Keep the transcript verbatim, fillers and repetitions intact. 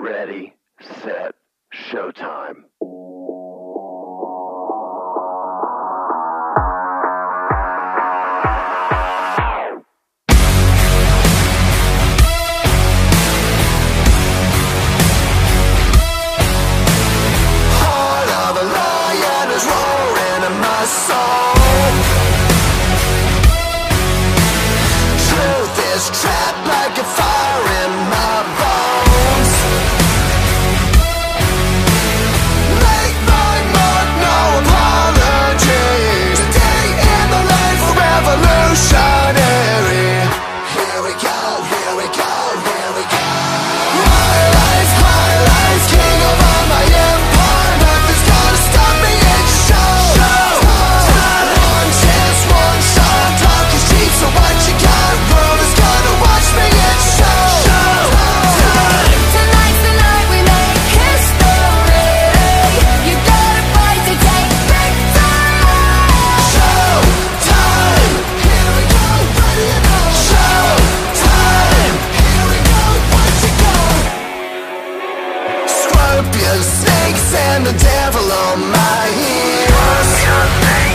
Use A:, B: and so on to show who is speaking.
A: Ready, set, showtime.
B: Heart of a lion is roaring in my soul. Truth is trapped like a fire in my bones. Make my mark, no apologies. Today in the lane for revolutionary. Here we go, here we go, here we go. My life, my life, king of all my empire. Nothing's gonna stop me, it's show. Time. One chance, one shot. Talk is cheap, so what you got? World is gonna watch me, it's show. Time.
C: Tonight's the night we make history. You gotta fight to take victory.
B: Show time. Here we go, ready to go. Show time. Here we go, watch it go. Scorpions, snakes, and the devil on my heels.